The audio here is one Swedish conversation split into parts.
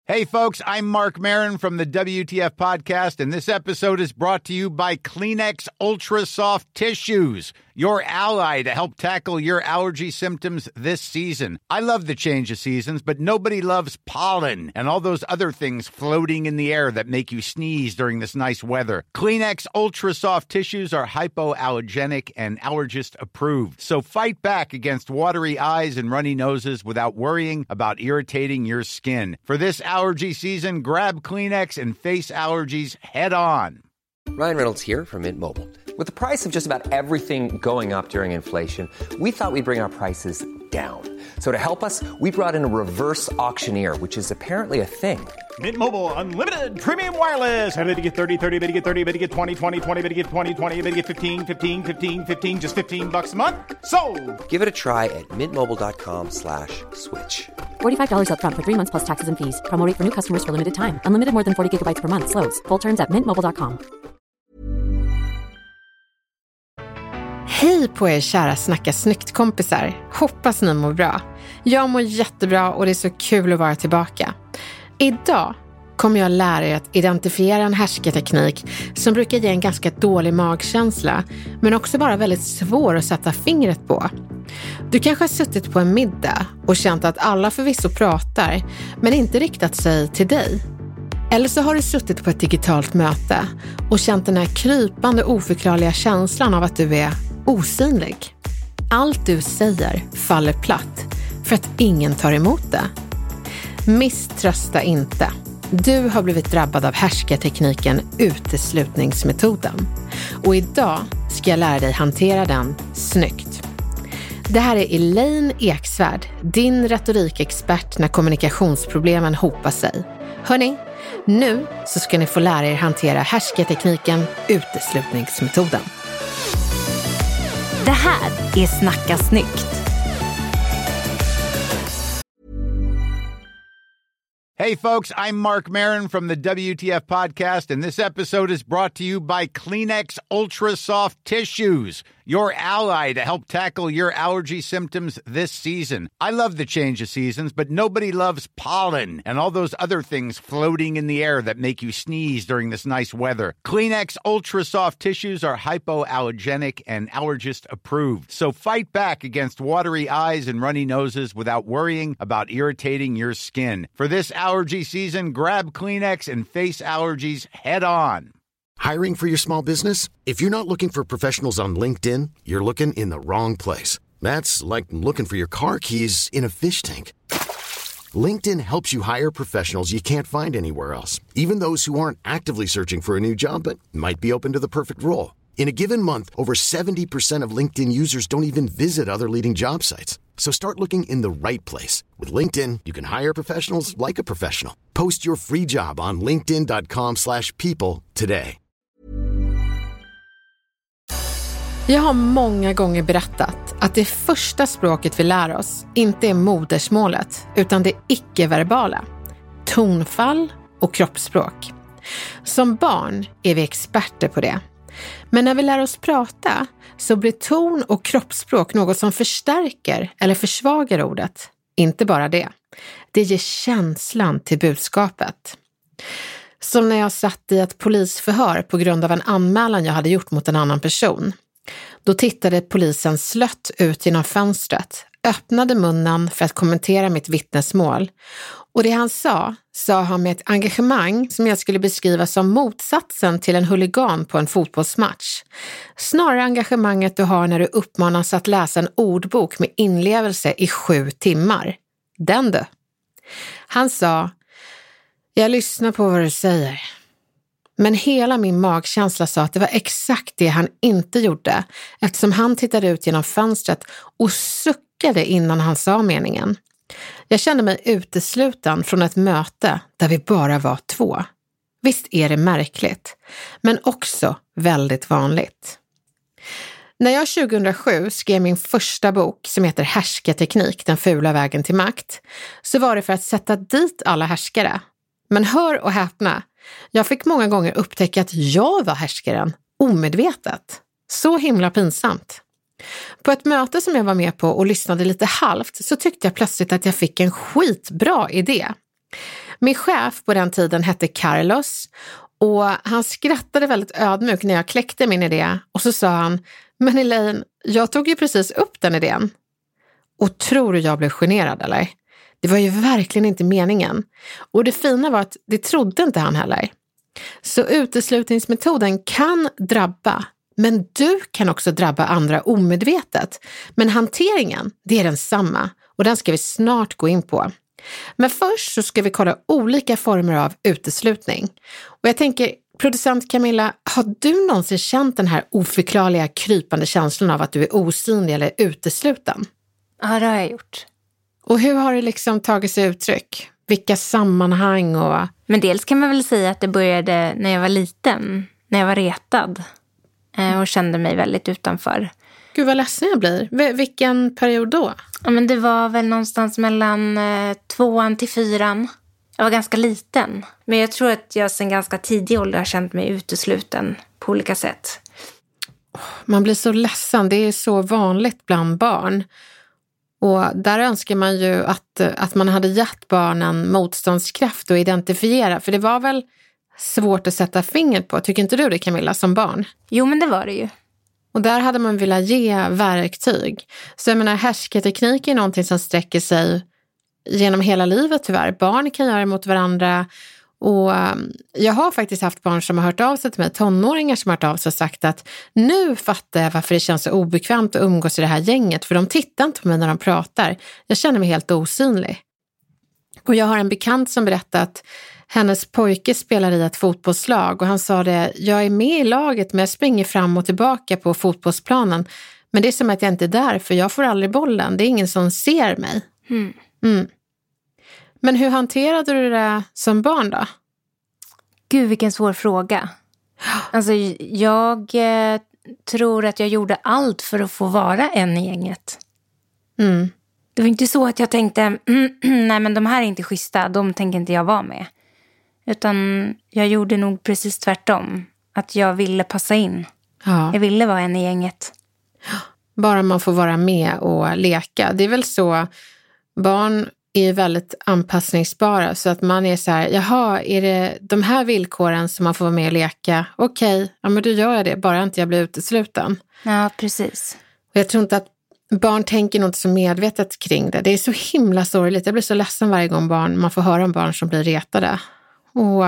Hey folks, I'm Mark Maron from the WTF podcast, and this episode is brought to you by Kleenex Ultra Soft Tissues, your ally to help tackle your allergy symptoms this season. I love the change of seasons, but nobody loves pollen and all those other things floating in the air that make you sneeze during this nice weather. Kleenex Ultra Soft Tissues are hypoallergenic and allergist approved, so fight back against watery eyes and runny noses without worrying about irritating your skin. For this allergy season, grab Kleenex and face allergies head on. Ryan Reynolds here from Mint Mobile. With the price of just about everything going up during inflation, we thought we'd bring our prices down. So to help us, we brought in a reverse auctioneer, which is apparently a thing. Mint Mobile Unlimited Premium Wireless. How to get 30, 30, bit to get 30, bit to get 20, 20, 20, bit to get 20, 20, bit to get 15, 15, 15, 15, just $15 a month? Sold! Give it a try at mintmobile.com/switch. $45 up front for 3 months plus taxes and fees. Promo rate for new customers for limited time. Unlimited more than 40 gigabytes per month. Slows full terms at mintmobile.com. Hej på er kära Snacka snyggt-kompisar. Hoppas ni mår bra. Jag mår jättebra och det är så kul att vara tillbaka. Idag kommer jag lära er att identifiera en härskarteknik som brukar ge en ganska dålig magkänsla, men också vara väldigt svår att sätta fingret på. Du kanske har suttit på en middag och känt att alla förvisso pratar, men inte riktat sig till dig. Eller så har du suttit på ett digitalt möte och känt den här krypande oförklarliga känslan av att du är osynlig. Allt du säger faller platt för att ingen tar emot det. Misströsta inte. Du har blivit drabbad av härskartekniken uteslutningsmetoden. Och idag ska jag lära dig hantera den snyggt. Det här är Elaine Eksvärd, din retorikexpert när kommunikationsproblemen hopar sig. Hörni, nu så ska ni få lära er hantera härskartekniken uteslutningsmetoden. Det här är Snacka snyggt. Hey folks, I'm Mark Maron from the WTF podcast, and this episode is brought to you by Kleenex Ultra Soft Tissues, your ally to help tackle your allergy symptoms this season. I love the change of seasons, but nobody loves pollen and all those other things floating in the air that make you sneeze during this nice weather. Kleenex Ultra Soft Tissues are hypoallergenic and allergist approved, so fight back against watery eyes and runny noses without worrying about irritating your skin. For this allergy season, grab Kleenex and face allergies head on. Hiring for your small business? If you're not looking for professionals on LinkedIn, you're looking in the wrong place. That's like looking for your car keys in a fish tank. LinkedIn helps you hire professionals you can't find anywhere else, even those who aren't actively searching for a new job but might be open to the perfect role. In a given month, over 70% of LinkedIn users don't even visit other leading job sites. So start looking in the right place. With LinkedIn, you can hire professionals like a professional. Post your free job on linkedin.com/people today. Jag har många gånger berättat att det första språket vi lär oss inte är modersmålet, utan det icke-verbala. Tonfall och kroppsspråk. Som barn är vi experter på det. Men när vi lär oss prata så blir ton och kroppsspråk något som förstärker eller försvagar ordet. Inte bara det. Det ger känslan till budskapet. Som när jag satt i ett polisförhör på grund av en anmälan jag hade gjort mot en annan person. Då tittade polisen slött ut genom fönstret, öppnade munnen för att kommentera mitt vittnesmål. Och det han sa han med ett engagemang som jag skulle beskriva som motsatsen till en huligan på en fotbollsmatch. Snarare engagemanget du har när du uppmanas att läsa en ordbok med inlevelse i 7 timmar. Den du. Han sa, jag lyssnar på vad du säger. Men hela min magkänsla sa att det var exakt det han inte gjorde, eftersom han tittade ut genom fönstret och suckade innan han sa meningen. Jag kände mig utesluten från ett möte där vi bara var 2. Visst är det märkligt, men också väldigt vanligt. När jag 2007 skrev min första bok som heter Härskarteknik, den fula vägen till makt, så var det för att sätta dit alla härskare. Men hör och häpna, jag fick många gånger upptäcka att jag var härskaren, omedvetet. Så himla pinsamt. På ett möte som jag var med på och lyssnade lite halvt så tyckte jag plötsligt att jag fick en skitbra idé. Min chef på den tiden hette Carlos och han skrattade väldigt ödmjukt när jag kläckte min idé och så sa han, men Elaine, jag tog ju precis upp den idén. Och tror du jag blev generad eller? Det var ju verkligen inte meningen. Och det fina var att det trodde inte han heller. Så uteslutningsmetoden kan drabba, men du kan också drabba andra omedvetet. Men hanteringen, det är densamma och den ska vi snart gå in på. Men först så ska vi kolla olika former av uteslutning. Och jag tänker, producent Camilla, har du någonsin känt den här oförklarliga krypande känslan av att du är osynlig eller utesluten? Ja, det har jag gjort. Och hur har det liksom tagit sig uttryck? Vilka sammanhang och... Men dels kan man väl säga att det började när jag var liten. När jag var retad. Och kände mig väldigt utanför. Gud vad ledsen jag blir. Vilken period då? Ja, men det var väl någonstans mellan 2:an till 4:an. Jag var ganska liten. Men jag tror att jag sedan ganska tidig ålder har känt mig utesluten på olika sätt. Man blir så ledsen. Det är så vanligt bland barn. Och där önskar man ju att man hade gett barnen motståndskraft och identifiera. För det var väl svårt att sätta fingret på. Tycker inte du det, Camilla, som barn? Jo, men det var det ju. Och där hade man velat ge verktyg. Så jag menar, härskarteknik är någonting som sträcker sig genom hela livet tyvärr. Barn kan göra det mot varandra. Och jag har faktiskt haft barn som har hört av sig till mig, tonåringar som har hört av sig och sagt att nu fattar jag varför det känns så obekvämt att umgås i det här gänget. För de tittar inte på mig när de pratar. Jag känner mig helt osynlig. Och jag har en bekant som berättat att hennes pojke spelar i ett fotbollslag och han sa det, jag är med i laget men jag springer fram och tillbaka på fotbollsplanen. Men det är som att jag inte är där för jag får aldrig bollen. Det är ingen som ser mig. Men hur hanterade du det som barn då? Gud, vilken svår fråga. Alltså jag tror att jag gjorde allt för att få vara en i gänget. Det var inte så att jag tänkte, nej men de här är inte schyssta, de tänker inte jag vara med. Utan jag gjorde nog precis tvärtom. Att jag ville passa in. Ja. Jag ville vara en i gänget. Bara man får vara med och leka. Det är väl så, barn är väldigt anpassningsbara. Så att man är så här, jaha, är det de här villkoren som man får vara med och leka? Okej, ja men då gör jag det. Bara inte jag blir utesluten. Ja, precis. Och jag tror inte att barn tänker något så medvetet kring det. Det är så himla sorgligt. Jag blir så ledsen varje gång man får höra om barn som blir retade. Och,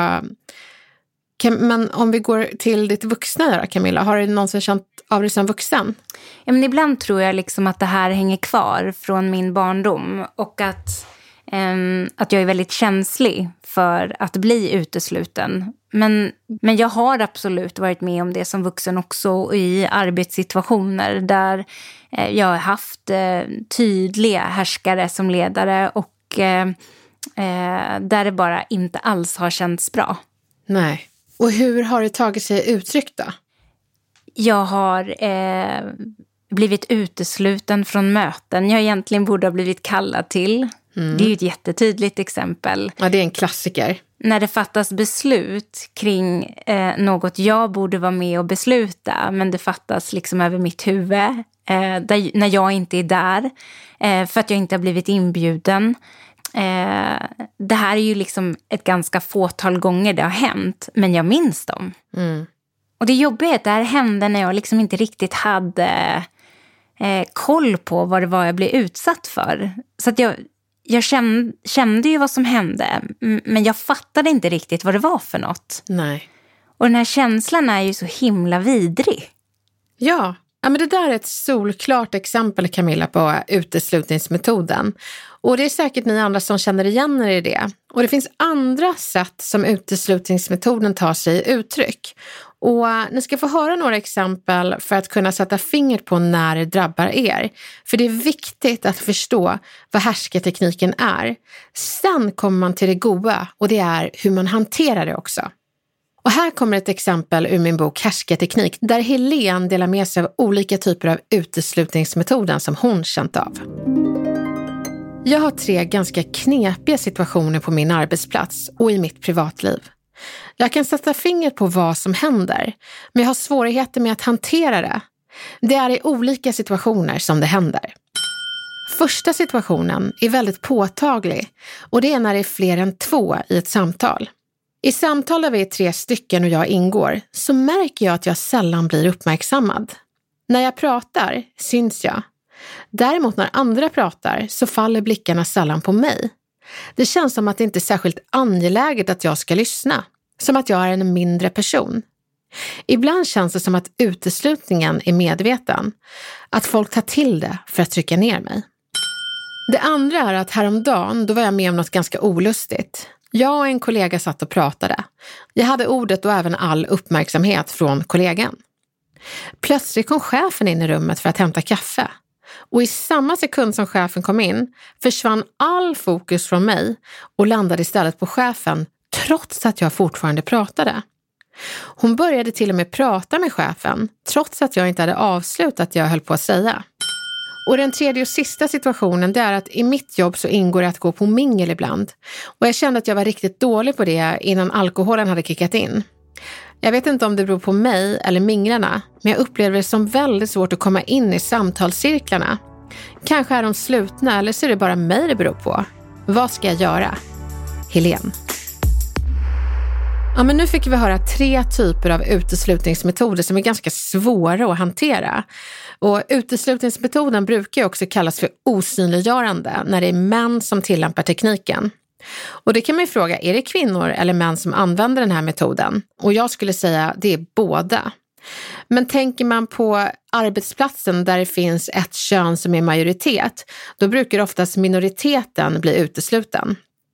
men om vi går till ditt vuxna då, Camilla, har du någonsin känt av dig som vuxen? Ja, men ibland tror jag liksom att det här hänger kvar från min barndom och att jag är väldigt känslig för att bli utesluten. Men jag har absolut varit med om det som vuxen också i arbetssituationer där jag har haft tydliga härskare som ledare och där det bara inte alls har känts bra. Nej. Och hur har det tagit sig uttryck då? Jag har blivit utesluten från möten jag egentligen borde ha blivit kallad till. Det är ju ett jättetydligt exempel. Ja, det är en klassiker. När det fattas beslut kring något jag borde vara med och besluta, men det fattas liksom över mitt huvud när jag inte är där för att jag inte har blivit inbjuden. Det här är ju liksom ett ganska fåtal gånger det har hänt, men jag minns dem. Och det jobbiga är att det här hände när jag liksom inte riktigt hade koll på vad det var jag blev utsatt för. Så att jag kände ju vad som hände, men jag fattade inte riktigt vad det var för något. Nej. Och den här känslan är ju så himla vidrig. Ja, men det där är ett solklart exempel, Camilla, på uteslutningsmetoden. Och det är säkert ni andra som känner igen er i det. Och det finns andra sätt som uteslutningsmetoden tar sig i uttryck. Och ni ska få höra några exempel för att kunna sätta fingret på när det drabbar er. För det är viktigt att förstå vad härskartekniken är. Sen kommer man till det goda och det är hur man hanterar det också. Och här kommer ett exempel ur min bok Härskarteknik där Helene delar med sig av olika typer av uteslutningsmetoden som hon känt av. Jag har 3 ganska knepiga situationer på min arbetsplats och i mitt privatliv. Jag kan sätta fingret på vad som händer, men jag har svårigheter med att hantera det. Det är i olika situationer som det händer. Första situationen är väldigt påtaglig och det är när det är fler än 2 i ett samtal. I samtal där vi är 3 stycken och jag ingår så märker jag att jag sällan blir uppmärksammad. När jag pratar syns jag. Däremot när andra pratar så faller blickarna sällan på mig. Det känns som att det inte är särskilt angeläget att jag ska lyssna. Som att jag är en mindre person. Ibland känns det som att uteslutningen är medveten. Att folk tar till det för att trycka ner mig. Det andra är att häromdagen då var jag med om något ganska olustigt. Jag och en kollega satt och pratade. Jag hade ordet och även all uppmärksamhet från kollegan. Plötsligt kom chefen in i rummet för att hämta kaffe. Och i samma sekund som chefen kom in försvann all fokus från mig och landade istället på chefen trots att jag fortfarande pratade. Hon började till och med prata med chefen trots att jag inte hade avslutat jag höll på att säga. Och den tredje och sista situationen det är att i mitt jobb så ingår det att gå på mingel ibland. Och jag kände att jag var riktigt dålig på det innan alkoholen hade kickat in. Jag vet inte om det beror på mig eller minglarna, men jag upplever det som väldigt svårt att komma in i samtalscirklarna. Kanske är de slutna eller så är det bara mig det beror på. Vad ska jag göra? Helene. Ja, men nu fick vi höra 3 typer av uteslutningsmetoder som är ganska svåra att hantera. Och uteslutningsmetoden brukar också kallas för osynliggörande när det är män som tillämpar tekniken. Och det kan man ju fråga, är det kvinnor eller män som använder den här metoden? Och jag skulle säga det är båda. Men tänker man på arbetsplatsen där det finns ett kön som är majoritet, då brukar oftast minoriteten bli utesluten.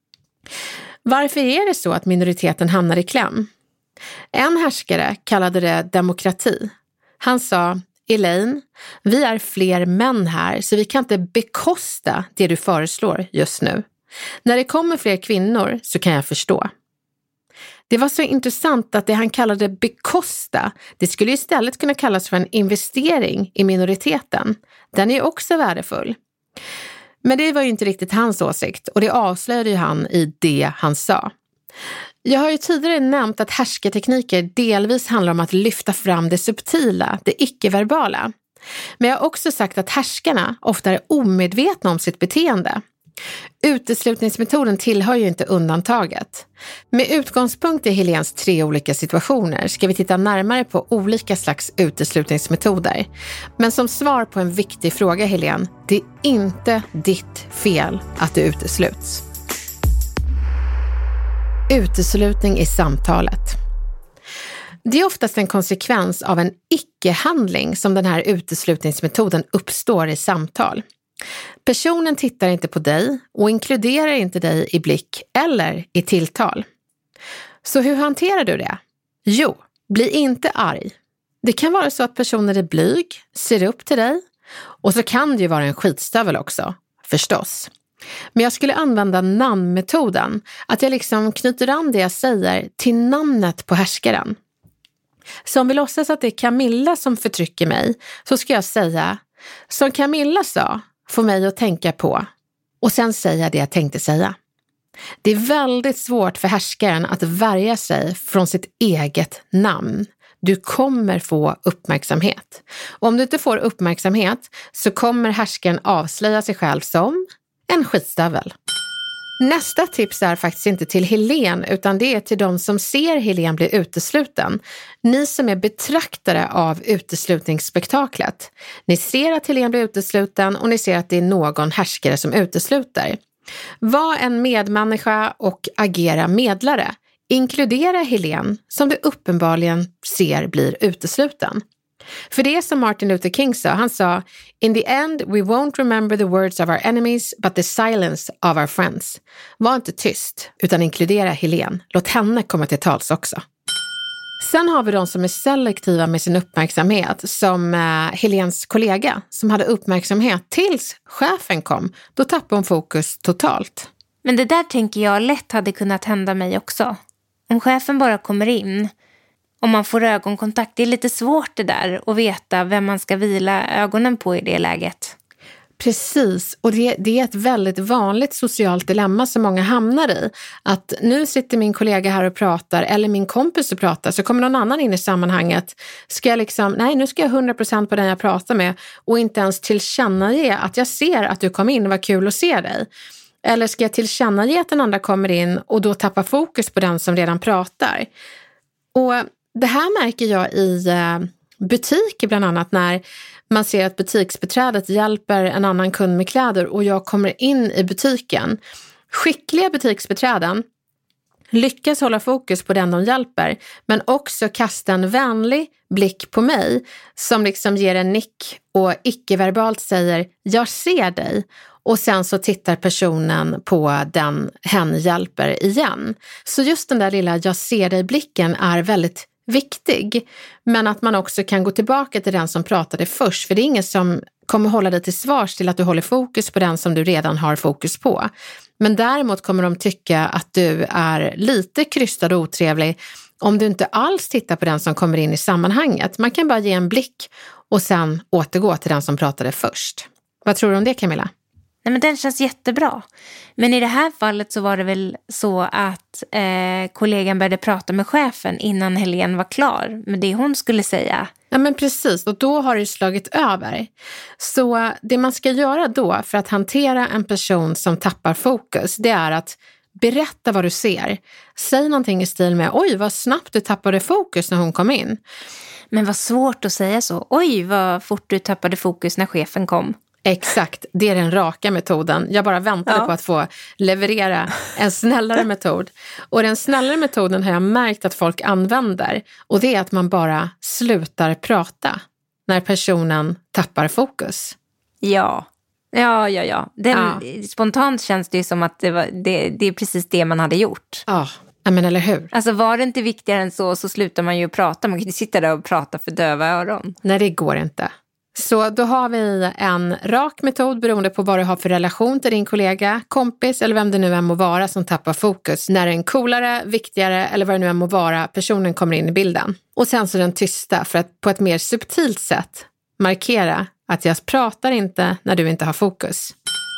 Varför är det så att minoriteten hamnar i kläm? En härskare kallade det demokrati. Han sa, Elaine, vi är fler män här så vi kan inte bekosta det du föreslår just nu. När det kommer fler kvinnor så kan jag förstå. Det var så intressant att det han kallade bekosta, det skulle istället kunna kallas för en investering i minoriteten. Den är också värdefull. Men det var ju inte riktigt hans åsikt och det avslöjade ju han i det han sa. Jag har ju tidigare nämnt att härskartekniker delvis handlar om att lyfta fram det subtila, det icke-verbala. Men jag har också sagt att härskarna ofta är omedvetna om sitt beteende. Uteslutningsmetoden tillhör ju inte undantaget. Med utgångspunkt i Helenes 3 olika situationer ska vi titta närmare på olika slags uteslutningsmetoder. Men som svar på en viktig fråga, Helene, det är inte ditt fel att du utesluts. Uteslutning i samtalet. Det är oftast en konsekvens av en icke-handling som den här uteslutningsmetoden uppstår i samtal. Personen tittar inte på dig och inkluderar inte dig i blick eller i tilltal. Så hur hanterar du det? Jo, bli inte arg. Det kan vara så att personen är blyg, ser upp till dig och så kan det ju vara en skitstövel också, förstås. Men jag skulle använda namnmetoden, att jag liksom knyter an det jag säger till namnet på härskaren. Så om vi låtsas att det är Camilla som förtrycker mig så ska jag säga, som Camilla sa, får mig att tänka på och sen säga det jag tänkte säga. Det är väldigt svårt för härskaren att värja sig från sitt eget namn. Du kommer få uppmärksamhet. Och om du inte får uppmärksamhet så kommer härskaren avslöja sig själv som en skitstövel. Nästa tips är faktiskt inte till Helene utan det är till de som ser Helene bli utesluten. Ni som är betraktare av uteslutningsspektaklet. Ni ser att Helene blir utesluten och ni ser att det är någon härskare som utesluter. Var en medmänniska och agera medlare. Inkludera Helene som du uppenbarligen ser blir utesluten. För det som Martin Luther King sa, han sa "In the end we won't remember the words of our enemies but the silence of our friends." Var inte tyst utan inkludera Helene. Låt henne komma till tals också. Sen har vi de som är selektiva med sin uppmärksamhet som Helenes kollega som hade uppmärksamhet tills chefen kom. Då tappade hon fokus totalt. Men det där tänker jag lätt hade kunnat hända mig också. Om chefen bara kommer in, om man får ögonkontakt, det är lite svårt det där att veta vem man ska vila ögonen på i det läget. Precis, och det är ett väldigt vanligt socialt dilemma som många hamnar i. Att nu sitter min kollega här och pratar, eller min kompis och pratar, så kommer någon annan in i sammanhanget. Ska jag nu ska jag 100% på den jag pratar med och inte ens tillkännage att jag ser att du kom in, vad kul att se dig. Eller ska jag tillkännage att den andra kommer in och då tappa fokus på den som redan pratar. Och det här märker jag i butiker bland annat, när man ser att butiksbeträdet hjälper en annan kund med kläder och jag kommer in i butiken. Skickliga butiksbeträden lyckas hålla fokus på den de hjälper, men också kasta en vänlig blick på mig som liksom ger en nick och icke-verbalt säger jag ser dig, och sen så tittar personen på den hen hjälper igen. Så just den där lilla jag ser dig-blicken är väldigt viktig, men att man också kan gå tillbaka till den som pratade först, för det är ingen som kommer hålla dig till svars till att du håller fokus på den som du redan har fokus på. Men däremot kommer de tycka att du är lite krystad och otrevlig om du inte alls tittar på den som kommer in i sammanhanget. Man kan bara ge en blick och sen återgå till den som pratade först. Vad tror du om det, Camilla? Nej, men den känns jättebra. Men i det här fallet så var det väl så att kollegan började prata med chefen innan Helene var klar med det hon skulle säga. Ja, men precis, och då har det slagit över. Så det man ska göra då för att hantera en person som tappar fokus, det är att berätta vad du ser. Säg någonting i stil med oj vad snabbt du tappade fokus när hon kom in. Men vad svårt att säga så. Oj vad fort du tappade fokus när chefen kom. Exakt, det är den raka metoden. Jag bara väntade på att få leverera en snällare metod. Och den snällare metoden har jag märkt att folk använder. Och det är att man bara slutar prata när personen tappar fokus. Ja. Spontant känns det ju som att det är precis det man hade gjort. Ja, men eller hur? Alltså var det inte viktigare än så slutar man ju prata. Man kan inte sitta där och prata för döva öron. Nej, det går inte. Så då har vi en rak metod beroende på vad du har för relation till din kollega, kompis eller vem det nu än må vara som tappar fokus. När en coolare, viktigare eller vad det nu än må vara personen kommer in i bilden. Och sen så den tysta för att på ett mer subtilt sätt markera att jag pratar inte när du inte har fokus.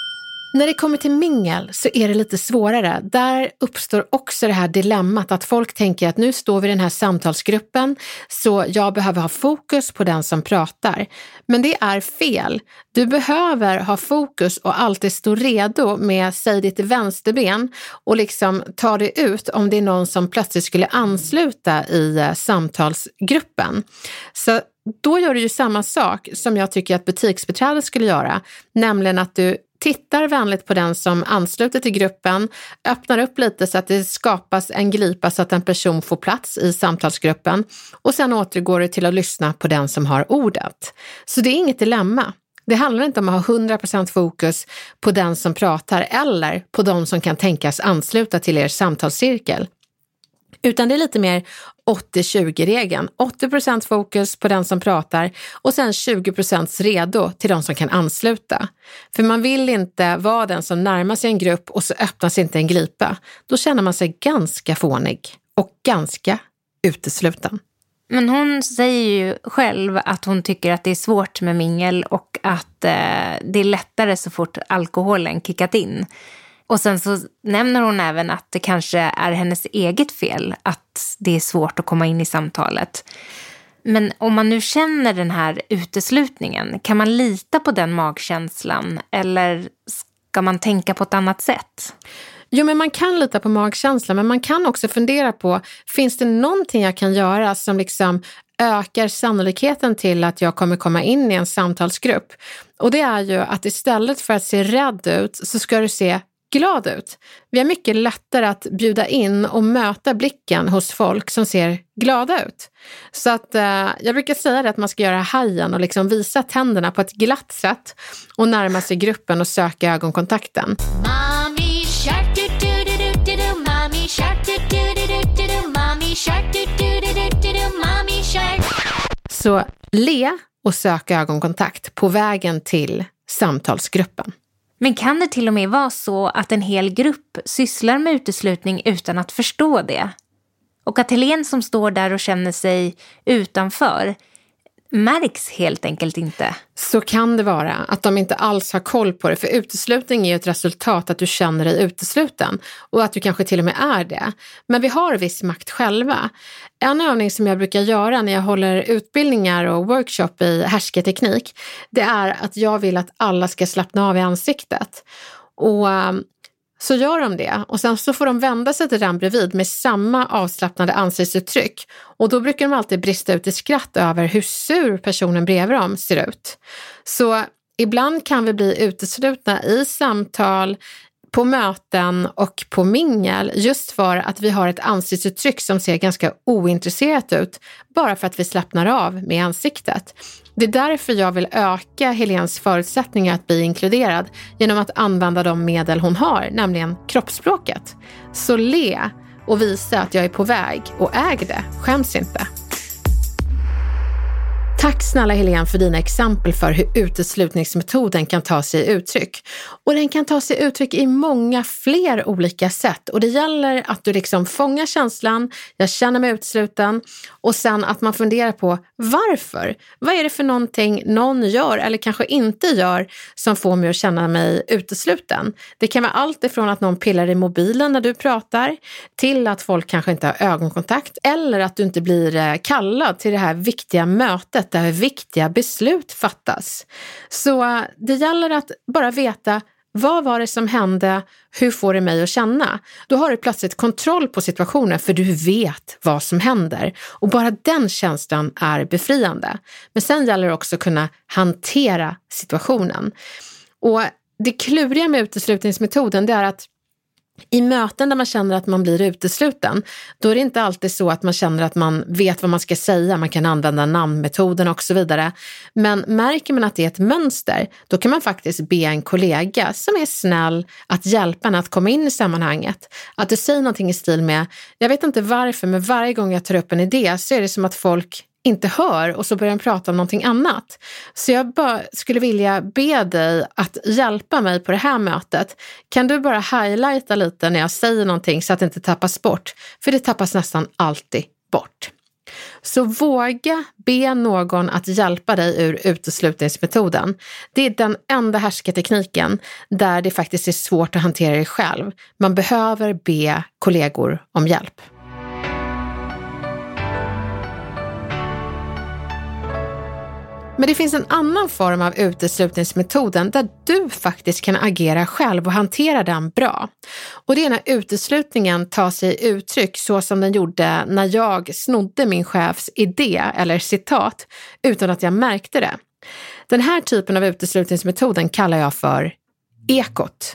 När det kommer till mingel så är det lite svårare. Där uppstår också det här dilemmat att folk tänker att nu står vi i den här samtalsgruppen så jag behöver ha fokus på den som pratar. Men det är fel. Du behöver ha fokus och alltid stå redo med säg ditt vänsterben och liksom ta det ut om det är någon som plötsligt skulle ansluta i samtalsgruppen. Så då gör du ju samma sak som jag tycker att butiksbeträdet skulle göra, nämligen att du tittar vänligt på den som ansluter till gruppen, öppnar upp lite så att det skapas en glipa så att en person får plats i samtalsgruppen och sen återgår du till att lyssna på den som har ordet. Så det är inget dilemma. Det handlar inte om att ha 100% fokus på den som pratar eller på de som kan tänkas ansluta till er samtalscirkel. Utan det är lite mer 80-20-regeln. 80% fokus på den som pratar och sen 20% redo till de som kan ansluta. För man vill inte vara den som närmar sig en grupp och så öppnas inte en glipa. Då känner man sig ganska fånig och ganska utesluten. Men hon säger ju själv att hon tycker att det är svårt med mingel och att det är lättare så fort alkoholen kickat in. Och sen så nämner hon även att det kanske är hennes eget fel att det är svårt att komma in i samtalet. Men om man nu känner den här uteslutningen, kan man lita på den magkänslan eller ska man tänka på ett annat sätt? Jo, men man kan lita på magkänslan, men man kan också fundera på, finns det någonting jag kan göra som liksom ökar sannolikheten till att jag kommer komma in i en samtalsgrupp? Och det är ju att istället för att se rädd ut så ska du se glad ut. Vi har mycket lättare att bjuda in och möta blicken hos folk som ser glada ut. Så att jag brukar säga det att man ska göra hajen och liksom visa tänderna på ett glatt sätt och närma sig gruppen och söka ögonkontakten. Mommy shark do do do do do, mommy shark do do do do do, mommy shark do do do do do, mommy shark. Så le och sök ögonkontakt på vägen till samtalsgruppen. Men kan det till och med vara så att en hel grupp sysslar med uteslutning utan att förstå det? Och att Helene som står där och känner sig utanför, märks helt enkelt inte. Så kan det vara, att de inte alls har koll på det. För uteslutning är ju ett resultat att du känner dig utesluten. Och att du kanske till och med är det. Men vi har viss makt själva. En övning som jag brukar göra när jag håller utbildningar och workshop i härskarteknik, det är att jag vill att alla ska slappna av i ansiktet. Och så gör de det. Och sen så får de vända sig till den bredvid med samma avslappnade ansiktsuttryck. Och då brukar de alltid brista ut i skratt över hur sur personen bredvid dem ser ut. Så ibland kan vi bli uteslutna i samtal, på möten och på mingel just för att vi har ett ansiktsuttryck som ser ganska ointresserat ut bara för att vi slappnar av med ansiktet. Det är därför jag vill öka Helens förutsättningar att bli inkluderad genom att använda de medel hon har, nämligen kroppsspråket. Så le och visa att jag är på väg och äg det, skäms inte. Tack snälla Helen för dina exempel för hur uteslutningsmetoden kan ta sig uttryck. Och den kan ta sig uttryck i många fler olika sätt. Och det gäller att du liksom fångar känslan, jag känner mig utesluten. Och sen att man funderar på varför. Vad är det för någonting någon gör eller kanske inte gör som får mig att känna mig utesluten? Det kan vara allt ifrån att någon pillar i mobilen när du pratar till att folk kanske inte har ögonkontakt. Eller att du inte blir kallad till det här viktiga mötet där viktiga beslut fattas. Så det gäller att bara veta vad var det som hände, hur får det mig att känna? Då har du plötsligt kontroll på situationen för du vet vad som händer. Och bara den känslan är befriande. Men sen gäller det också att kunna hantera situationen. Och det kluriga med uteslutningsmetoden det är att i möten där man känner att man blir utesluten, då är det inte alltid så att man känner att man vet vad man ska säga. Man kan använda namnmetoden och så vidare. Men märker man att det är ett mönster, då kan man faktiskt be en kollega som är snäll att hjälpa en att komma in i sammanhanget. Att du säger någonting i stil med, jag vet inte varför, men varje gång jag tar upp en idé så är det som att folk inte hör och så börjar de prata om någonting annat. Så jag bara skulle vilja be dig att hjälpa mig på det här mötet. Kan du bara highlighta lite när jag säger någonting så att det inte tappas bort? För det tappas nästan alltid bort. Så våga be någon att hjälpa dig ur uteslutningsmetoden. Det är den enda härskartekniken där det faktiskt är svårt att hantera det själv. Man behöver be kollegor om hjälp. Men det finns en annan form av uteslutningsmetoden där du faktiskt kan agera själv och hantera den bra. Och det är när uteslutningen tar sig uttryck så som den gjorde när jag snodde min chefs idé eller citat utan att jag märkte det. Den här typen av uteslutningsmetoden kallar jag för ekot.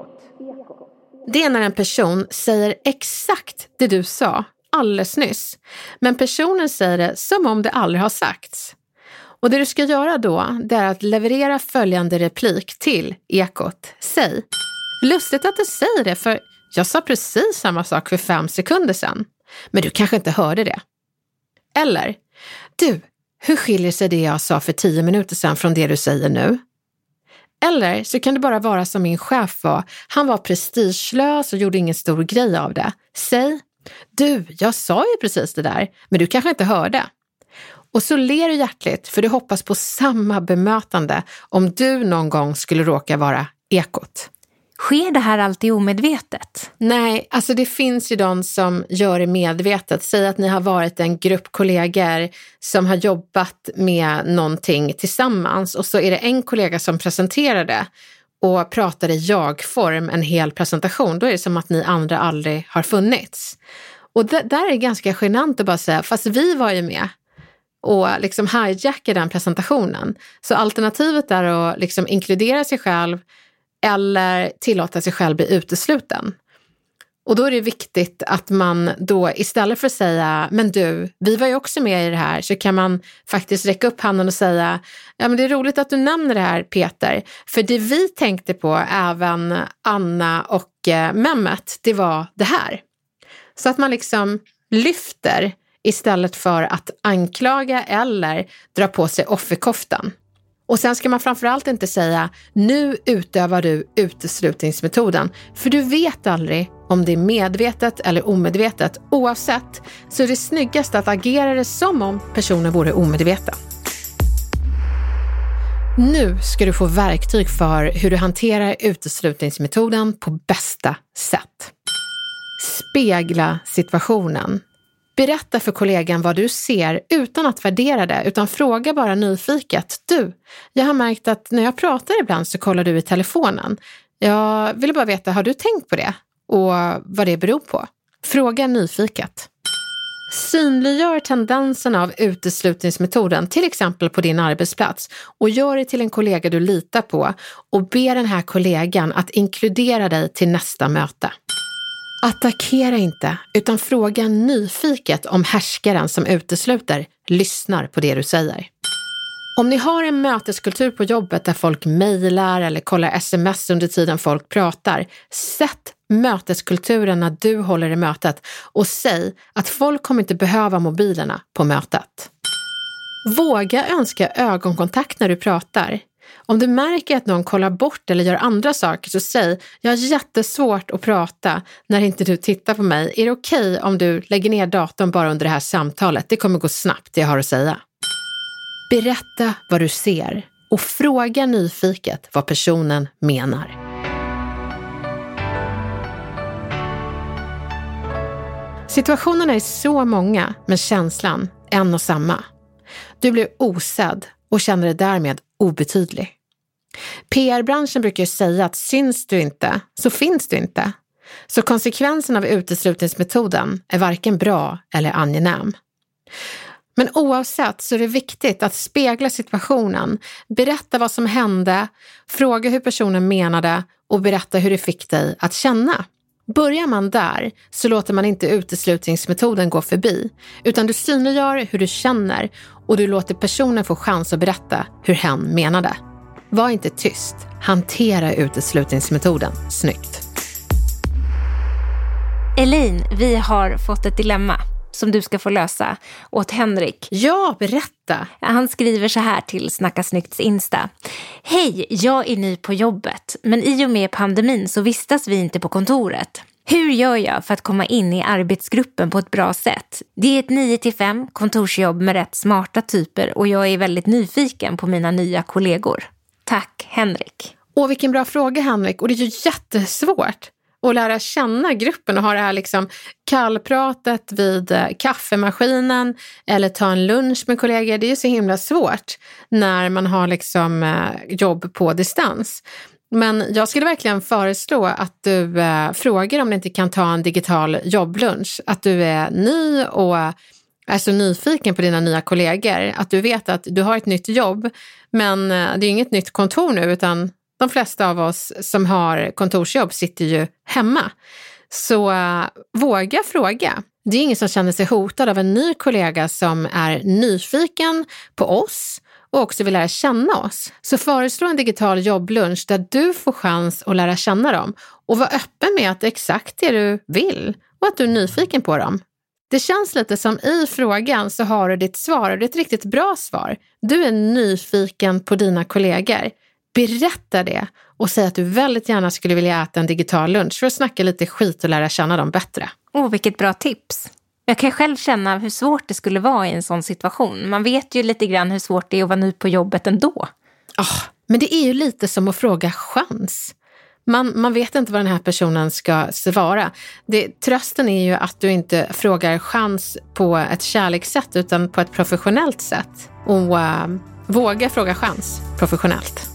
Det är när en person säger exakt det du sa alldeles nyss, men personen säger det som om det aldrig har sagts. Och det du ska göra då, det är att leverera följande replik till ekot. Säg, lustigt att du säger det för jag sa precis samma sak för 5 sekunder sedan. Men du kanske inte hörde det. Eller, du, hur skiljer sig det jag sa för 10 minuter sedan från det du säger nu? Eller så kan det bara vara som min chef var. Han var prestigelös och gjorde ingen stor grej av det. Säg, du, jag sa ju precis det där, men du kanske inte hörde. Och så ler du hjärtligt för du hoppas på samma bemötande om du någon gång skulle råka vara ekot. Sker det här alltid omedvetet? Nej, alltså det finns ju de som gör det medvetet. Säg att ni har varit en grupp kollegor som har jobbat med någonting tillsammans och så är det en kollega som presenterar det och pratar i jag-form en hel presentation. Då är det som att ni andra aldrig har funnits. Och där är det ganska genant att bara säga, fast vi var ju med. Och liksom hijacka den presentationen. Så alternativet är att liksom inkludera sig själv eller tillåta sig själv bli utesluten. Och då är det viktigt att man då istället för att säga, men du, vi var ju också med i det här, så kan man faktiskt räcka upp handen och säga, ja men det är roligt att du nämner det här Peter, för det vi tänkte på, även Anna och Mehmet, det var det här. Så att man liksom lyfter istället för att anklaga eller dra på sig offerkoftan. Och sen ska man framförallt inte säga, nu utövar du uteslutningsmetoden. För du vet aldrig om det är medvetet eller omedvetet. Oavsett så är det snyggast att agera det som om personen vore omedveten. Nu ska du få verktyg för hur du hanterar uteslutningsmetoden på bästa sätt. Spegla situationen. Berätta för kollegan vad du ser utan att värdera det, utan fråga bara nyfiket. Du, jag har märkt att när jag pratar ibland så kollar du i telefonen. Jag vill bara veta, har du tänkt på det? Och vad det beror på? Fråga nyfiket. Synliggör tendensen av uteslutningsmetoden, till exempel på din arbetsplats, och gör det till en kollega du litar på och be den här kollegan att inkludera dig till nästa möte. Attackera inte, utan fråga nyfiket om härskaren som utesluter lyssnar på det du säger. Om ni har en möteskultur på jobbet där folk mejlar eller kollar sms under tiden folk pratar, sätt möteskulturen när du håller i mötet och säg att folk kommer inte behöva mobilerna på mötet. Våga önska ögonkontakt när du pratar. Om du märker att någon kollar bort eller gör andra saker så säg, jag har jättesvårt att prata när inte du tittar på mig. Är det okej om du lägger ner datorn bara under det här samtalet? Det kommer gå snabbt, det jag har att säga. Berätta vad du ser och fråga nyfiket vad personen menar. Situationerna är så många, men känslan en och samma. Du blir osedd och känner dig därmed obetydlig. PR-branschen brukar ju säga att syns du inte så finns du inte. Så konsekvensen av uteslutningsmetoden är varken bra eller angenäm. Men oavsett så är det viktigt att spegla situationen, berätta vad som hände, fråga hur personen menade och berätta hur det fick dig att känna. Börjar man där så låter man inte uteslutningsmetoden gå förbi, utan du synliggör hur du känner och du låter personen få chans att berätta hur hen menade. Var inte tyst, hantera uteslutningsmetoden snyggt. Elin, vi har fått ett dilemma som du ska få lösa åt Henrik. Ja, berätta. Han skriver så här till Snacka Snyggts Insta. Hej, jag är ny på jobbet, men i och med pandemin så vistas vi inte på kontoret. Hur gör jag för att komma in i arbetsgruppen på ett bra sätt? Det är ett 9-5 kontorsjobb med rätt smarta typer och jag är väldigt nyfiken på mina nya kollegor. Tack, Henrik. Åh, vilken bra fråga, Henrik. Och det är ju jättesvårt att lära känna gruppen och ha det här liksom kallpratet vid kaffemaskinen eller ta en lunch med kollegor. Det är ju så himla svårt när man har liksom jobb på distans. Men jag skulle verkligen föreslå att du frågar om du inte kan ta en digital jobblunch. Att du är ny och är så nyfiken på dina nya kollegor. Att du vet att du har ett nytt jobb, men det är inget nytt kontor nu, utan de flesta av oss som har kontorsjobb sitter ju hemma. Så våga fråga. Det är ingen som känner sig hotad av en ny kollega som är nyfiken på oss och också vill lära känna oss. Så föreslå en digital jobblunch där du får chans att lära känna dem och vara öppen med att det är exakt det du vill och att du är nyfiken på dem. Det känns lite som i frågan så har du ditt svar och det är ett riktigt bra svar. Du är nyfiken på dina kollegor. Berätta det och säg att du väldigt gärna skulle vilja äta en digital lunch för att snacka lite skit och lära känna dem bättre. Vilket bra tips. Jag kan själv känna hur svårt det skulle vara i en sån situation. Man vet ju lite grann hur svårt det är att vara ny på jobbet ändå. Men det är ju lite som att fråga chans. Man vet inte vad den här personen ska svara. Trösten är ju att du inte frågar chans på ett kärlekssätt utan på ett professionellt sätt. Och våga fråga chans professionellt.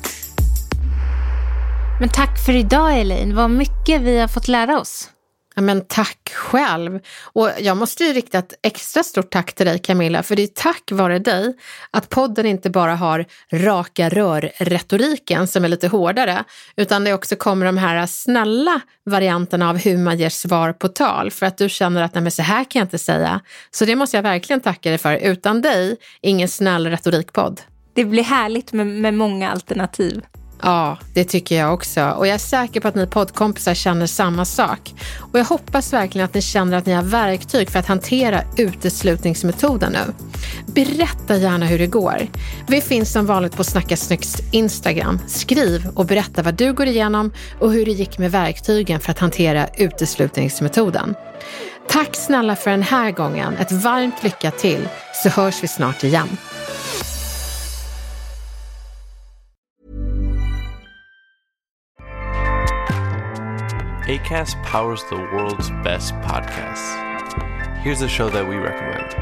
Men tack för idag, Elin. Vad mycket vi har fått lära oss. Ja, men tack själv. Och jag måste ju rikta ett extra stort tack till dig, Camilla, för det är tack vare dig att podden inte bara har raka rör-retoriken som är lite hårdare, utan det också kommer de här snälla varianterna av hur man ger svar på tal, för att du känner att nej, men så här kan jag inte säga. Så det måste jag verkligen tacka dig för. Utan dig, ingen snäll retorikpodd. Det blir härligt med många alternativ. Ja, det tycker jag också. Och jag är säker på att ni poddkompisar känner samma sak. Och jag hoppas verkligen att ni känner att ni har verktyg för att hantera uteslutningsmetoden nu. Berätta gärna hur det går. Vi finns som vanligt på Snacka Snyggts Instagram. Skriv och berätta vad du går igenom och hur det gick med verktygen för att hantera uteslutningsmetoden. Tack snälla för den här gången. Ett varmt lycka till, så hörs vi snart igen. Acast powers the world's best podcasts. Here's a show that we recommend.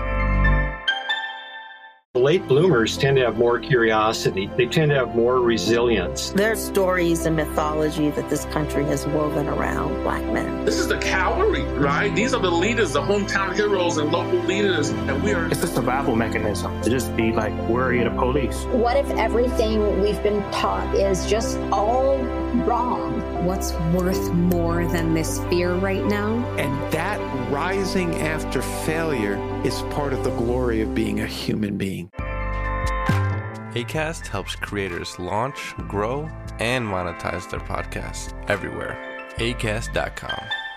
Late bloomers tend to have more curiosity. They tend to have more resilience. There are stories and mythology that this country has woven around Black men. This is the cavalry, right? These are the leaders, the hometown heroes and local leaders. And we are... It's a survival mechanism to just be like worried of police. What if everything we've been taught is just all wrong? What's worth more than this fear right now? And that rising after failure is part of the glory of being a human being. Acast helps creators launch, grow, and monetize their podcasts everywhere. Acast.com.